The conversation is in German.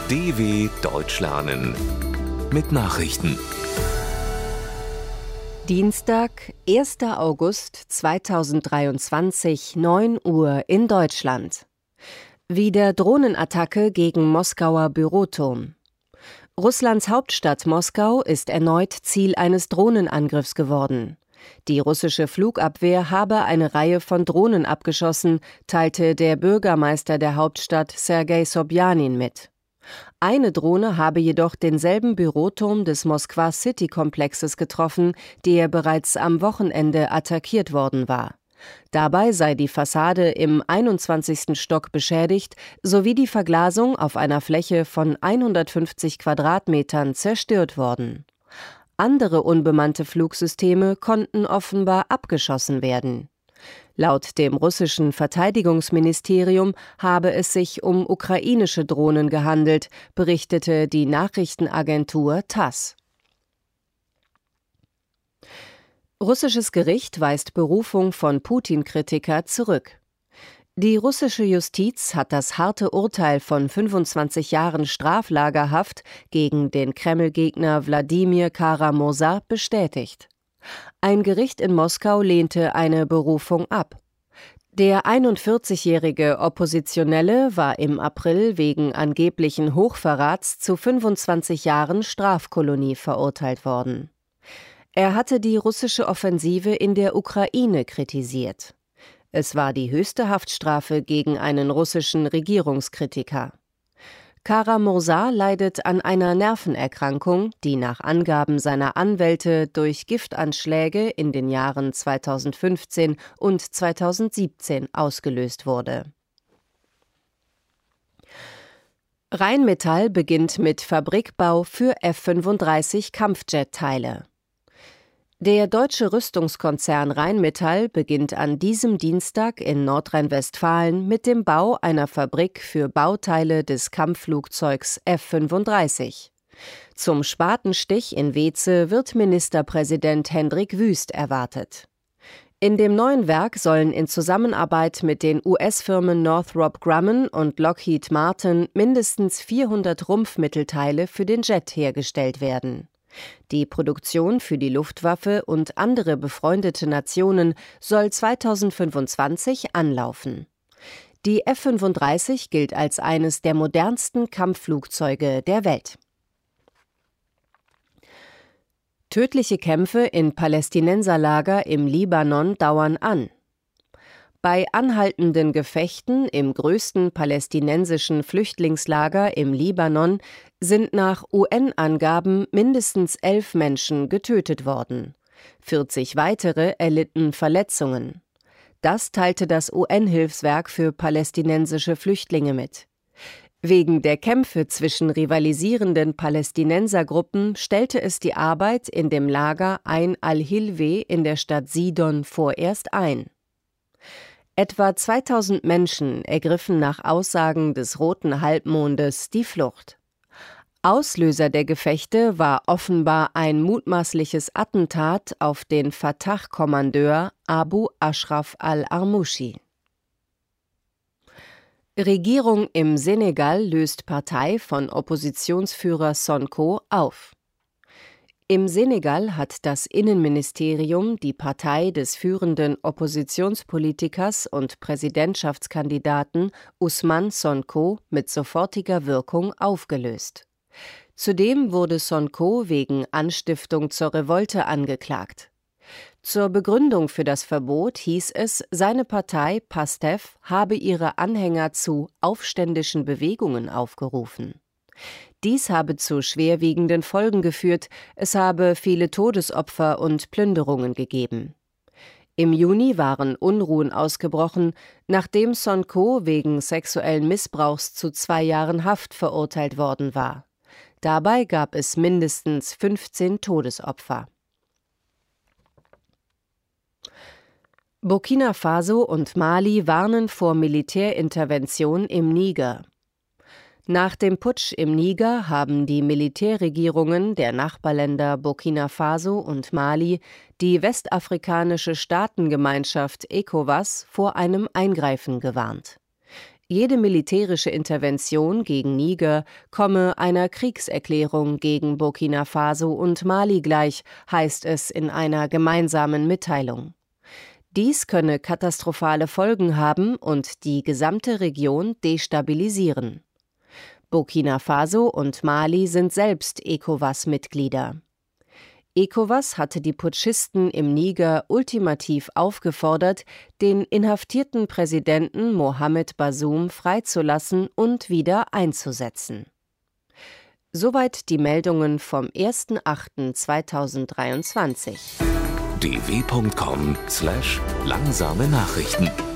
DW Deutsch lernen mit Nachrichten. Dienstag, 1. August 2023, 9 Uhr in Deutschland. Wieder Drohnenattacke gegen Moskauer Büroturm. Russlands Hauptstadt Moskau ist erneut Ziel eines Drohnenangriffs geworden. Die russische Flugabwehr habe eine Reihe von Drohnen abgeschossen, teilte der Bürgermeister der Hauptstadt Sergei Sobjanin mit. Eine Drohne habe jedoch denselben Büroturm des Moskwa-City-Komplexes getroffen, der bereits am Wochenende attackiert worden war. Dabei sei die Fassade im 21. Stock beschädigt, sowie die Verglasung auf einer Fläche von 150 Quadratmetern zerstört worden. Andere unbemannte Flugsysteme konnten offenbar abgeschossen werden. Laut dem russischen Verteidigungsministerium habe es sich um ukrainische Drohnen gehandelt, berichtete die Nachrichtenagentur TASS. Russisches Gericht weist Berufung von Putin-Kritiker zurück. Die russische Justiz hat das harte Urteil von 25 Jahren Straflagerhaft gegen den Kreml-Gegner Wladimir Kara-Murza bestätigt. Ein Gericht in Moskau lehnte eine Berufung ab. Der 41-jährige Oppositionelle war im April wegen angeblichen Hochverrats zu 25 Jahren Strafkolonie verurteilt worden. Er hatte die russische Offensive in der Ukraine kritisiert. Es war die höchste Haftstrafe gegen einen russischen Regierungskritiker. Kara-Murza leidet an einer Nervenerkrankung, die nach Angaben seiner Anwälte durch Giftanschläge in den Jahren 2015 und 2017 ausgelöst wurde. Rheinmetall beginnt mit Fabrikbau für F-35 Kampfjet-Teile. Der deutsche Rüstungskonzern Rheinmetall beginnt an diesem Dienstag in Nordrhein-Westfalen mit dem Bau einer Fabrik für Bauteile des Kampfflugzeugs F-35. Zum Spatenstich in Weeze wird Ministerpräsident Hendrik Wüst erwartet. In dem neuen Werk sollen in Zusammenarbeit mit den US-Firmen Northrop Grumman und Lockheed Martin mindestens 400 Rumpfmittelteile für den Jet hergestellt werden. Die Produktion für die Luftwaffe und andere befreundete Nationen soll 2025 anlaufen. Die F-35 gilt als eines der modernsten Kampfflugzeuge der Welt. Tödliche Kämpfe in Palästinenserlager im Libanon dauern an. Bei anhaltenden Gefechten im größten palästinensischen Flüchtlingslager im Libanon sind nach UN-Angaben mindestens 11 Menschen getötet worden. 40 weitere erlitten Verletzungen. Das teilte das UN-Hilfswerk für palästinensische Flüchtlinge mit. Wegen der Kämpfe zwischen rivalisierenden Palästinensergruppen stellte es die Arbeit in dem Lager Ain al-Hilwe in der Stadt Sidon vorerst ein. Etwa 2000 Menschen ergriffen nach Aussagen des Roten Halbmondes die Flucht. Auslöser der Gefechte war offenbar ein mutmaßliches Attentat auf den Fatah-Kommandeur Abu Ashraf al-Armushi. Regierung im Senegal löst Partei von Oppositionsführer Sonko auf. Im Senegal hat das Innenministerium die Partei des führenden Oppositionspolitikers und Präsidentschaftskandidaten Ousmane Sonko mit sofortiger Wirkung aufgelöst. Zudem wurde Sonko wegen Anstiftung zur Revolte angeklagt. Zur Begründung für das Verbot hieß es, seine Partei PASTEF habe ihre Anhänger zu aufständischen Bewegungen aufgerufen. Dies habe zu schwerwiegenden Folgen geführt, es habe viele Todesopfer und Plünderungen gegeben. Im Juni waren Unruhen ausgebrochen, nachdem Sonko wegen sexuellen Missbrauchs zu 2 Jahren Haft verurteilt worden war. Dabei gab es mindestens 15 Todesopfer. Burkina Faso und Mali warnen vor Militärintervention im Niger. Nach dem Putsch im Niger haben die Militärregierungen der Nachbarländer Burkina Faso und Mali die westafrikanische Staatengemeinschaft ECOWAS vor einem Eingreifen gewarnt. Jede militärische Intervention gegen Niger komme einer Kriegserklärung gegen Burkina Faso und Mali gleich, heißt es in einer gemeinsamen Mitteilung. Dies könne katastrophale Folgen haben und die gesamte Region destabilisieren. Burkina Faso und Mali sind selbst ECOWAS-Mitglieder. ECOWAS hatte die Putschisten im Niger ultimativ aufgefordert, den inhaftierten Präsidenten Mohamed Bazoum freizulassen und wieder einzusetzen. Soweit die Meldungen vom 1.8.2023. dw.com/langsame Nachrichten